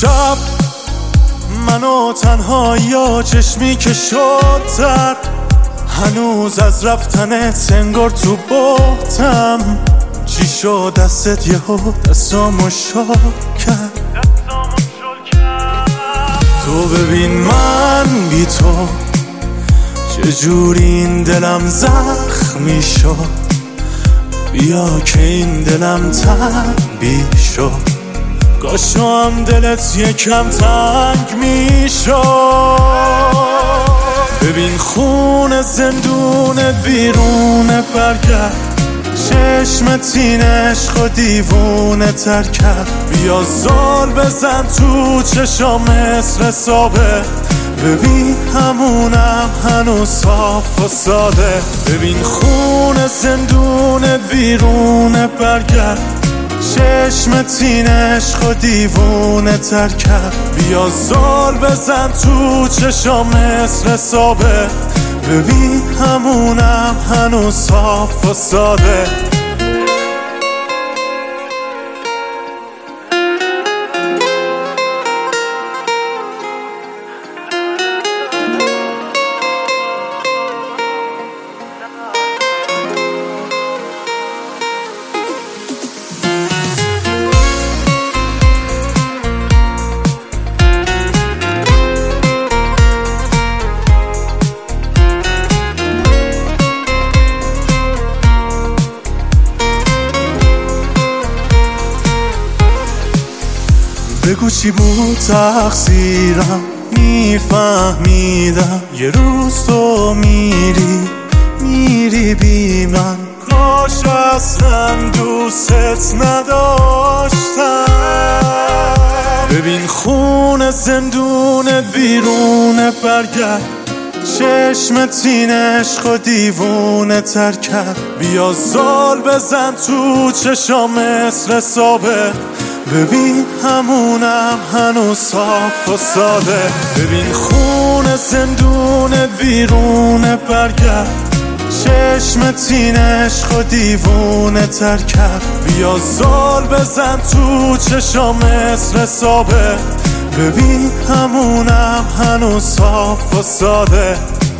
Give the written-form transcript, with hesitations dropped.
شب منو تنهایی چشمی که شد تر، هنوز از رفتنت انگار تو بهتم. چی شد دستت یهو دستامو شل کرد؟ تو ببین من بی تو چجوری این دلم زخمی شد. بیا که این دلم تنبیه شد، کاشو هم دلت یکم تنگ میشد. ببین خون زندون بیرون برگرد، چشمت این عشق و دیوونه تر کرد. بیا زال بزن تو چشام مثل ثابت، ببین همونم هنوز صاف و ساده. ببین خون زندون بیرون برگرد، چشمت این عشق و دیوونه تر کرد. بیا زال بزن تو چشام مثل ثابت، ببین همونم هنوز صاف و ساده. بگو چی بود تقصیرم، میفهمیدم یه روز تو میری بی من. کاش اصلا دوستت نداشتم. ببین خون زندون بیرون برگرد، چشمت این عشق و دیوونه تر کرد. بیا زال بزن تو چشام مثل ثابت، ببین همونم هنوز صاف و ساده. ببین خون زندون بیرون برگرد، چشمت این عشق و دیوونه تر کرد. بیا زال بزن تو چشام مثل ثابت، ببین همونم هنوز صاف و ساده.